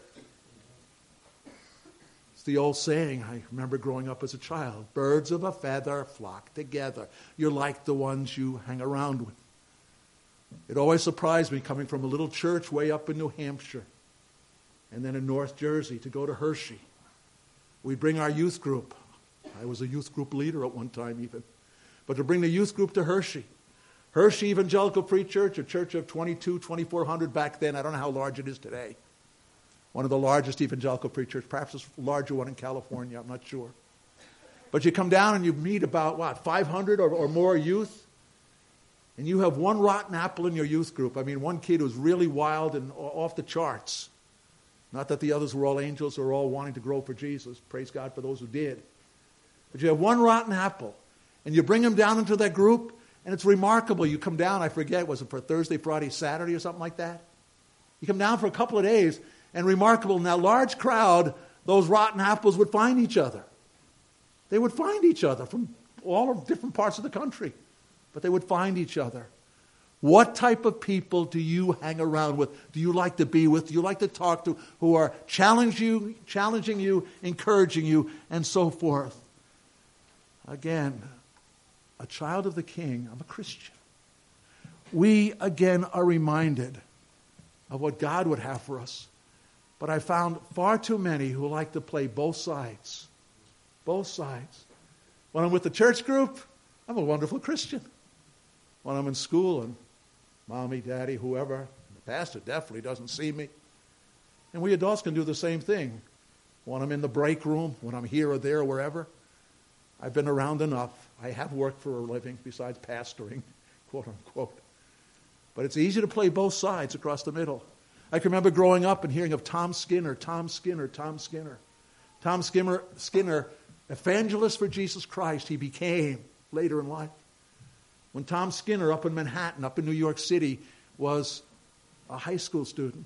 It's the old saying, I remember growing up as a child, birds of a feather flock together. You're like the ones you hang around with. It always surprised me coming from a little church way up in New Hampshire and then in North Jersey to go to Hershey. We'd bring our youth group. I was a youth group leader at one time even. But to bring the youth group to Hershey. Hershey Evangelical Free Church, a church of 2,400 back then. I don't know how large it is today. One of the largest evangelical free churches, perhaps a larger one in California, I'm not sure. But you come down and you meet about, 500 or more youth? And you have one rotten apple in your youth group. I mean, one kid who's really wild and off the charts. Not that the others were all angels or all wanting to grow for Jesus. Praise God for those who did. But you have one rotten apple. And you bring them down into that group, and it's remarkable. You come down, I forget, was it for Thursday, Friday, Saturday or something like that? You come down for a couple of days, and remarkable, in that large crowd, those rotten apples would find each other. They would find each other from all of different parts of the country. But they would find each other. What type of people do you hang around with? Do you like to be with? Do you like to talk to? Who are challenging you, encouraging you, and so forth? Again, a child of the King, I'm a Christian. we again are reminded of what God would have for us. But I found far too many who like to play both sides. Both sides. When I'm with the church group, I'm a wonderful Christian. When I'm in school and mommy, daddy, whoever, the pastor definitely doesn't see me. And we adults can do the same thing. When I'm in the break room, when I'm here or there, or wherever, I've been around enough. I have worked for a living besides pastoring, quote unquote. But it's easy to play both sides across the middle. I can remember growing up and hearing of Tom Skinner, evangelist for Jesus Christ, he became later in life. When Tom Skinner up in Manhattan, up in New York City, was a high school student.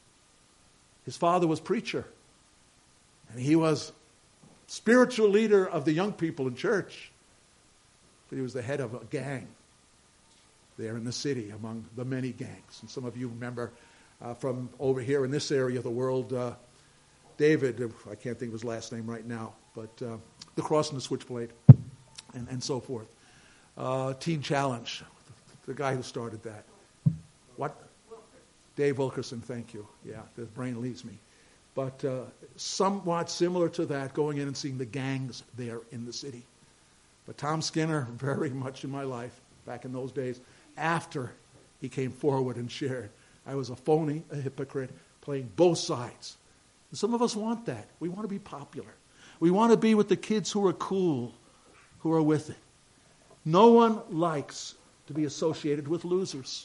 His father was preacher. And he was spiritual leader of the young people in church. But he was the head of a gang there in the city among the many gangs. And some of you remember from over here in this area of the world, David, I can't think of his last name right now, but the Cross and the Switchblade and so forth. Teen Challenge, the guy who started that. What? Dave Wilkerson, thank you. Yeah, the brain leaves me. But somewhat similar to that, going in and seeing the gangs there in the city. But Tom Skinner, very much in my life, back in those days, after he came forward and shared, I was a phony, a hypocrite, playing both sides. And some of us want that. We want to be popular. We want to be with the kids who are cool, who are with it. No one likes to be associated with losers.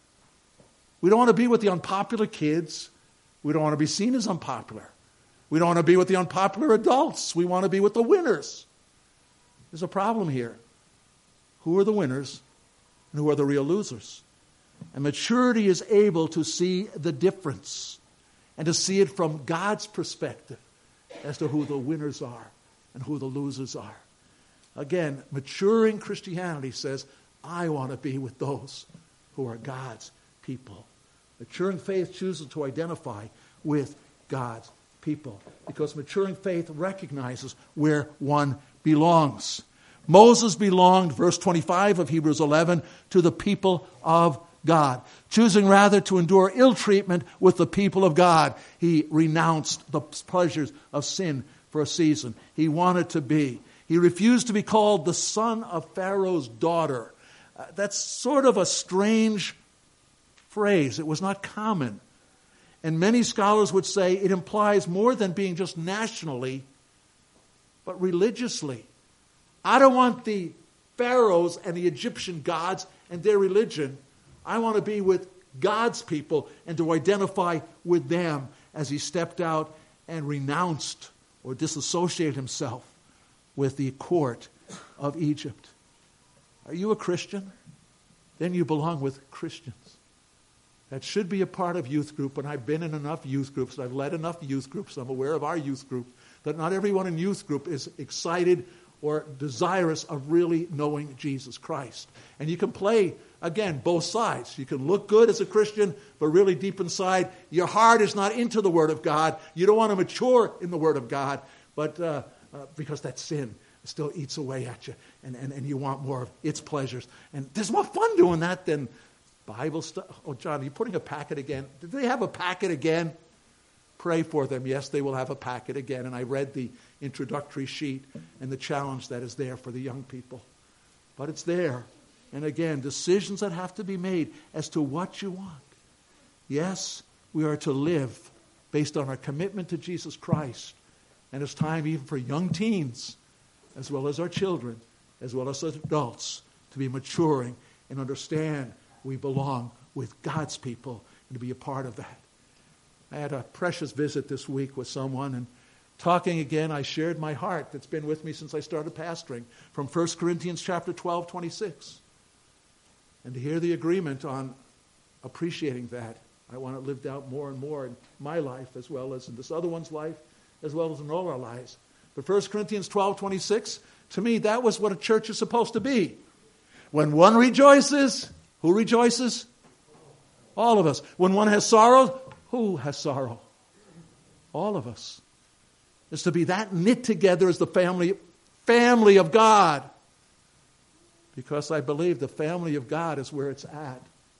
We don't want to be with the unpopular kids. We don't want to be seen as unpopular. We don't want to be with the unpopular adults. We want to be with the winners. There's a problem here. Who are the winners and who are the real losers? And maturity is able to see the difference and to see it from God's perspective as to who the winners are and who the losers are. Again, maturing Christianity says, I want to be with those who are God's people. Maturing faith chooses to identify with God's people because maturing faith recognizes where one belongs. Moses belonged, verse 25 of Hebrews 11, to the people of God, choosing rather to endure ill treatment with the people of God. He renounced the pleasures of sin for a season. He wanted to be. He refused to be called the son of Pharaoh's daughter. That's sort of a strange phrase. It was not common. And many scholars would say it implies more than being just nationally, but religiously. I don't want the pharaohs and the Egyptian gods and their religion. I want to be with God's people and to identify with them as he stepped out and renounced or disassociated himself with the court of Egypt. Are you a Christian? Then you belong with Christians. That should be a part of youth group, and I've been in enough youth groups, I've led enough youth groups, I'm aware of our youth group, that not everyone in youth group is excited or desirous of really knowing Jesus Christ. And you can play, again, both sides. You can look good as a Christian, but really deep inside, your heart is not into the Word of God. You don't want to mature in the Word of God, but because that sin still eats away at you, and you want more of its pleasures. And there's more fun doing that than Bible stuff. Oh, John, are you putting a packet again? Did they have a packet again? Pray for them. Yes, they will have a packet again. And I read the introductory sheet and the challenge that is there for the young people. But it's there. And again, decisions that have to be made as to what you want. Yes, we are to live based on our commitment to Jesus Christ. And it's time even for young teens, as well as our children, as well as adults, to be maturing and understand we belong with God's people and to be a part of that. I had a precious visit this week with someone, and talking again, I shared my heart that's been with me since I started pastoring from 1 Corinthians chapter 12, 26. And to hear the agreement on appreciating that, I want it lived out more and more in my life as well as in this other one's life, as well as in all our lives. But 1 Corinthians 12, 26, to me, that was what a church is supposed to be. When one rejoices, who rejoices? All of us. When one has sorrow, who has sorrow? All of us. It's to be that knit together as the family of God. Because I believe the family of God is where it's at.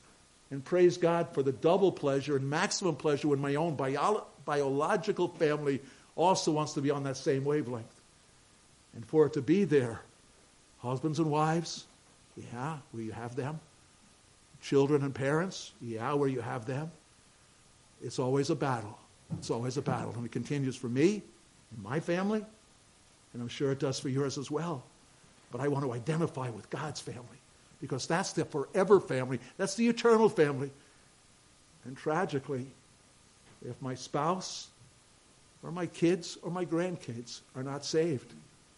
And praise God for the double pleasure and maximum pleasure when my own biological family also wants to be on that same wavelength. And for it to be there, husbands and wives, yeah, where you have them. Children and parents, yeah, where you have them. It's always a battle. It's always a battle. And it continues for me and my family, and I'm sure it does for yours as well. But I want to identify with God's family, because that's the forever family. That's the eternal family. And tragically, if my spouse or my kids or my grandkids are not saved,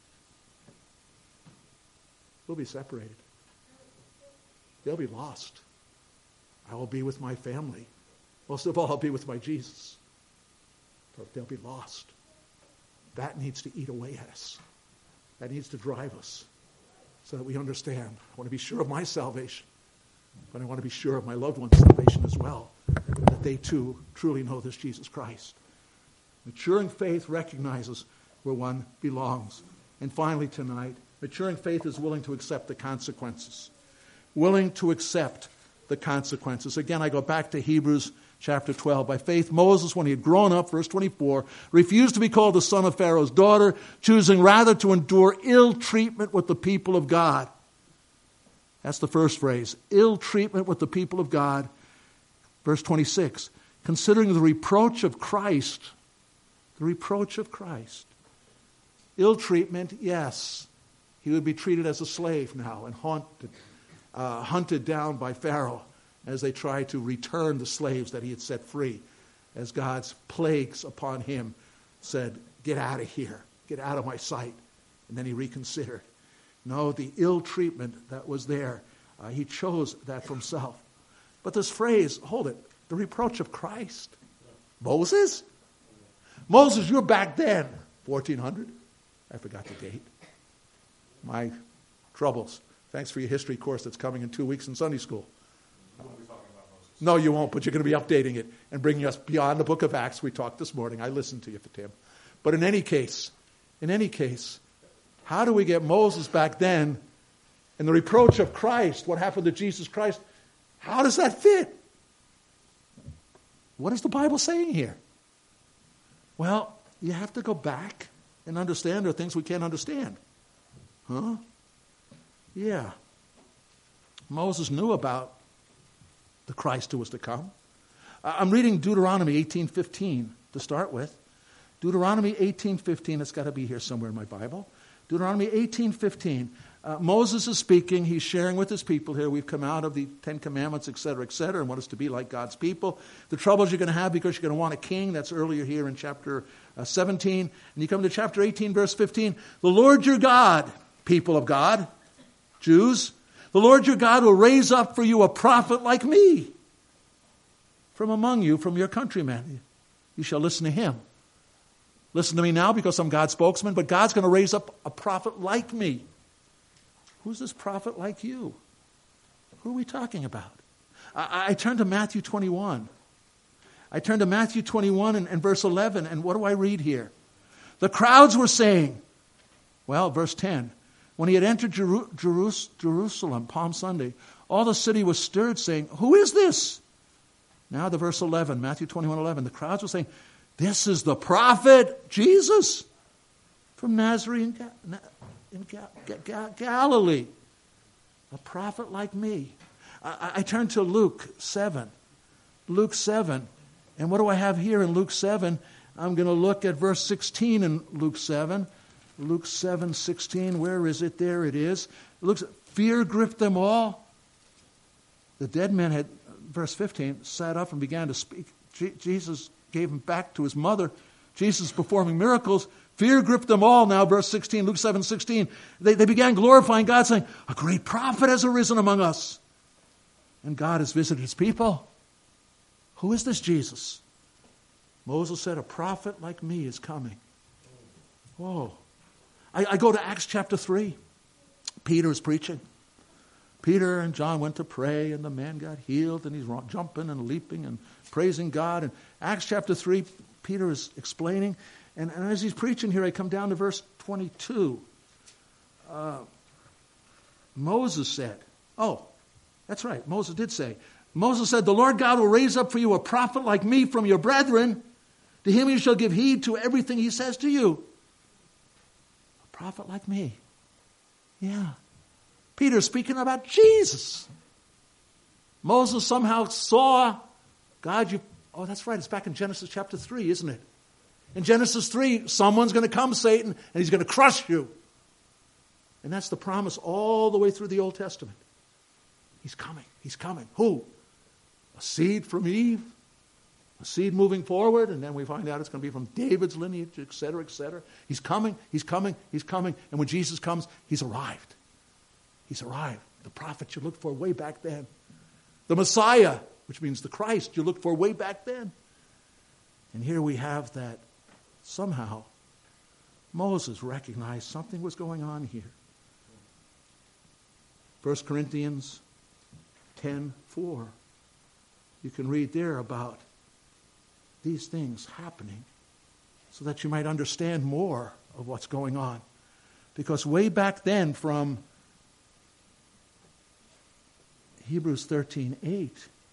we'll be separated. They'll be lost. I will be with my family. Most of all, I'll be with my Jesus. But they'll be lost. That needs to eat away at us. That needs to drive us so that we understand. I want to be sure of my salvation, but I want to be sure of my loved one's salvation as well, that they too truly know this Jesus Christ. Maturing faith recognizes where one belongs. And finally tonight, maturing faith is willing to accept the consequences. Willing to accept the consequences. Again, I go back to Hebrews chapter 12. By faith, Moses, when he had grown up, verse 24, refused to be called the son of Pharaoh's daughter, choosing rather to endure ill treatment with the people of God. That's the first phrase. Ill treatment with the people of God. Verse 26, considering the reproach of Christ. The reproach of Christ. Ill treatment, yes. He would be treated as a slave now and hunted down by Pharaoh as they tried to return the slaves that he had set free, as God's plagues upon him said, get out of here, get out of my sight. And then he reconsidered. No, the ill treatment that was there, he chose that for himself. But this phrase, hold it, the reproach of Christ. Moses? Moses, you're back then, 1400. I forgot the date. My troubles. Thanks for your history course that's coming in 2 weeks in Sunday school. We won't be talking about Moses. No, you won't, but you're going to be updating it and bringing us beyond the book of Acts. We talked this morning. I listened to you, Tim. But in any case, how do we get Moses back then and the reproach of Christ, what happened to Jesus Christ, how does that fit? What is the Bible saying here? Well, you have to go back and understand there are things we can't understand. Huh? Yeah. Moses knew about the Christ who was to come. I'm reading Deuteronomy 18:15 to start with. Deuteronomy 18:15, it's got to be here somewhere in my Bible. Deuteronomy 18:15. Moses is speaking. He's sharing with his people here. We've come out of the Ten Commandments, etc., and want us to be like God's people. The troubles you're going to have because you're going to want a king. That's earlier here in chapter 17. And you come to chapter 18, verse 15. The Lord your God, people of God, Jews, the Lord your God will raise up for you a prophet like me from among you, from your countrymen. You shall listen to him. Listen to me now because I'm God's spokesman, but God's going to raise up a prophet like me. Who's this prophet like you? Who are we talking about? I turn to Matthew 21. I turn to Matthew 21 and verse 11, and what do I read here? The crowds were saying, well, verse 10, when he had entered Jerusalem, Palm Sunday, all the city was stirred, saying, who is this? Now the verse 11, Matthew 21:11, the crowds were saying, this is the prophet Jesus from Nazareth in Galilee. A prophet like me. I turn to Luke 7. Luke 7. And what do I have here in Luke 7? I'm going to look at verse 16 in Luke 7. Luke 7:16. Where is it? There it is. Fear gripped them all. The dead man had, verse 15, sat up and began to speak. Jesus gave him back to his mother. Jesus performing miracles. Fear gripped them all. Now, verse 16, Luke 7:16. They began glorifying God, saying, a great prophet has arisen among us. And God has visited his people. Who is this Jesus? Moses said, a prophet like me is coming. Whoa. I go to Acts chapter 3. Peter is preaching. Peter and John went to pray, and the man got healed, and he's jumping and leaping and praising God. And Acts chapter 3, Peter is explaining. And as he's preaching here, I come down to verse 22. Moses said, oh, that's right, Moses did say, Moses said, the Lord God will raise up for you a prophet like me from your brethren. To him you shall give heed to everything he says to you. A prophet like me. Yeah. Peter speaking about Jesus. Moses somehow saw God. Oh, that's right. It's back in Genesis chapter 3, isn't it? In Genesis 3, someone's going to come, Satan, and he's going to crush you. And that's the promise all the way through the Old Testament. He's coming. He's coming. Who? A seed from Eve. A seed moving forward. And then we find out it's going to be from David's lineage, etc., etc. He's coming. He's coming. He's coming. And when Jesus comes, he's arrived. He's arrived. The prophet you looked for way back then. The Messiah, which means the Christ, you looked for way back then. And here we have that somehow Moses recognized something was going on here. 1 Corinthians 10:4. You can read there about these things happening so that you might understand more of what's going on. Because way back then from Hebrews 13:8,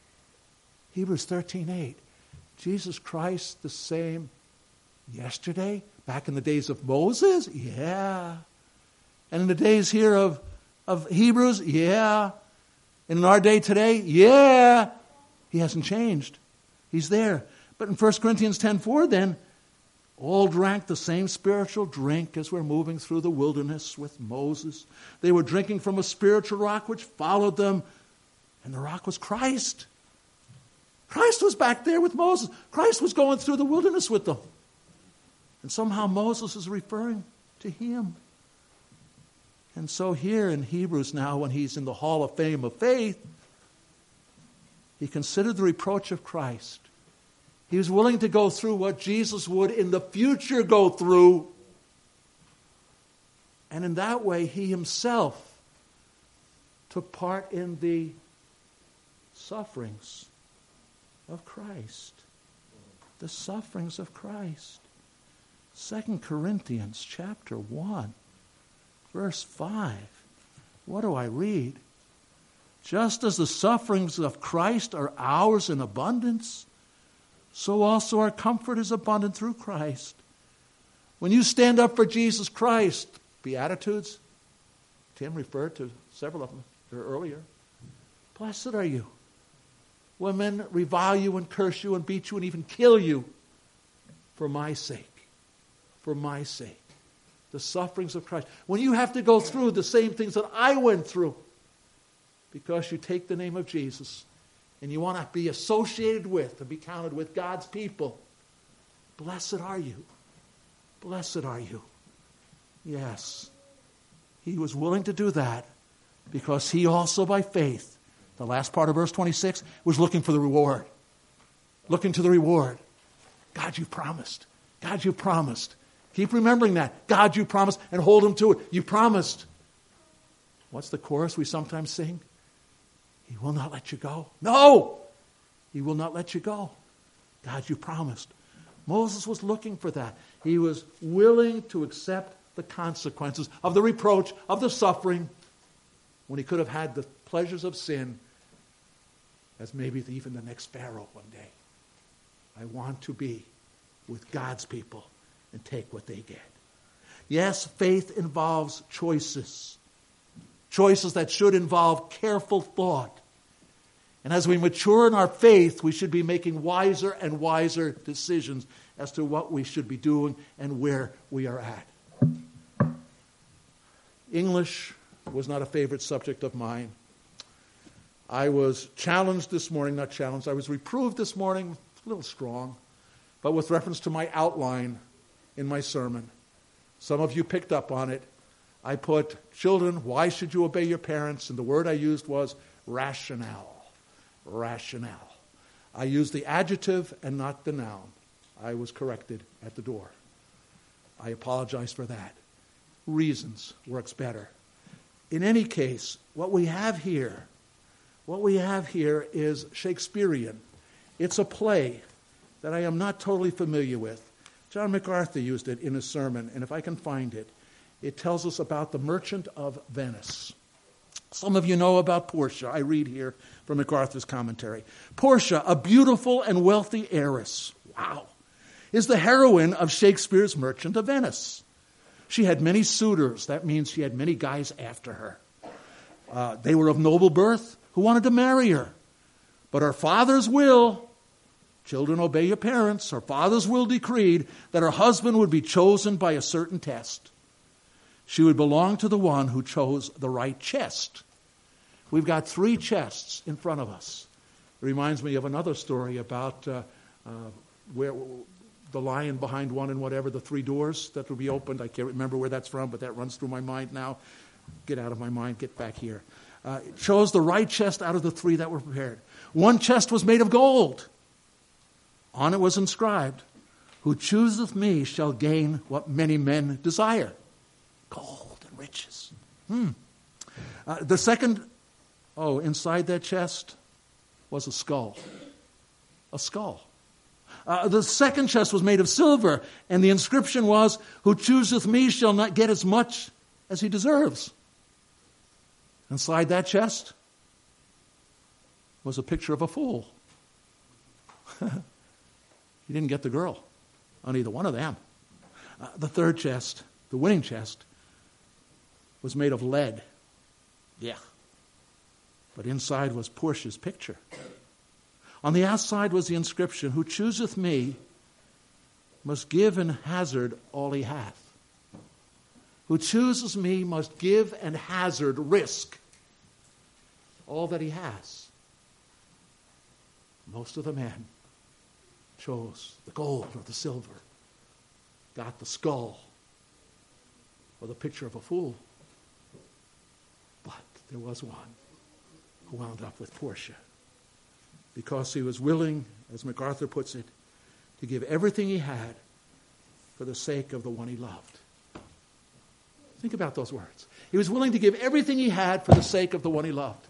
Jesus Christ the same yesterday, back in the days of Moses, yeah. And in the days here of Hebrews, yeah. And in our day today, yeah. He hasn't changed. He's there. But in 1 Corinthians 10:4 then, all drank the same spiritual drink as we're moving through the wilderness with Moses. They were drinking from a spiritual rock which followed them, and the rock was Christ. Christ was back there with Moses. Christ was going through the wilderness with them. And somehow Moses is referring to him. And so here in Hebrews now, when he's in the Hall of Fame of faith, he considered the reproach of Christ. He was willing to go through what Jesus would in the future go through. And in that way, he himself took part in the sufferings of Christ. The sufferings of Christ. 2 Corinthians chapter 1, verse 5. What do I read? Just as the sufferings of Christ are ours in abundance, so also our comfort is abundant through Christ. When you stand up for Jesus Christ, Beatitudes, Tim referred to several of them earlier. Blessed are you when men revile you and curse you and beat you and even kill you for my sake. For my sake. The sufferings of Christ. When you have to go through the same things that I went through because you take the name of Jesus and you want to be associated with and be counted with God's people, blessed are you. Blessed are you. Yes. He was willing to do that because he also by faith, the last part of verse 26, was looking for the reward. Looking to the reward. God, you promised. God, you promised. Keep remembering that. God, you promised, and hold him to it. You promised. What's the chorus we sometimes sing? He will not let you go. No! He will not let you go. God, you promised. Moses was looking for that. He was willing to accept the consequences of the reproach, of the suffering, when he could have had the pleasures of sin as maybe even the next Pharaoh one day. I want to be with God's people and take what they get. Yes, faith involves choices. Choices that should involve careful thought. And as we mature in our faith, we should be making wiser and wiser decisions as to what we should be doing and where we are at. English was not a favorite subject of mine. I was challenged this morning, not challenged, I was reproved this morning, a little strong, but with reference to my outline in my sermon. Some of you picked up on it. I put, children, why should you obey your parents? And the word I used was rationale. Rationale. I used the adjective and not the noun. I was corrected at the door. I apologize for that. Reasons works better. In any case, what we have here is Shakespearean. It's a play that I am not totally familiar with. John MacArthur used it in his sermon, and if I can find it, it tells us about the Merchant of Venice. Some of you know about Portia. I read here from MacArthur's commentary. Portia, a beautiful and wealthy heiress, wow, is the heroine of Shakespeare's Merchant of Venice. She had many suitors. That means she had many guys after her. They were of noble birth who wanted to marry her. But her father's will, children obey your parents, her father's will decreed that her husband would be chosen by a certain test. She would belong to the one who chose the right chest. We've got 3 chests in front of us. It reminds me of another story about where the lion behind one and whatever, the 3 doors that will be opened. I can't remember where that's from, but that runs through my mind now. Get out of my mind, get back here. It chose the right chest out of the 3 that were prepared. One chest was made of gold. On it was inscribed, "Who chooseth me shall gain what many men desire." Gold and riches. The second, inside that chest was a skull. A skull. The second chest was made of silver, and the inscription was, "Who chooseth me shall not get as much as he deserves." Inside that chest was a picture of a fool. He didn't get the girl on either one of them. The third chest, the winning chest, was made of lead. Yeah. But inside was Portia's picture. On the outside was the inscription, "Who chooseth me must give and hazard all he hath." Who chooses me must give and hazard, risk, all that he has. Most of the men chose the gold or the silver, got the skull or the picture of a fool. But there was one who wound up with Portia because he was willing, as MacArthur puts it, to give everything he had for the sake of the one he loved. Think about those words. He was willing to give everything he had for the sake of the one he loved.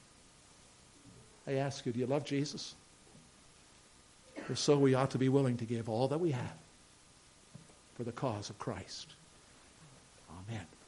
I ask you, do you love Jesus? If so, we ought to be willing to give all that we have for the cause of Christ. Amen.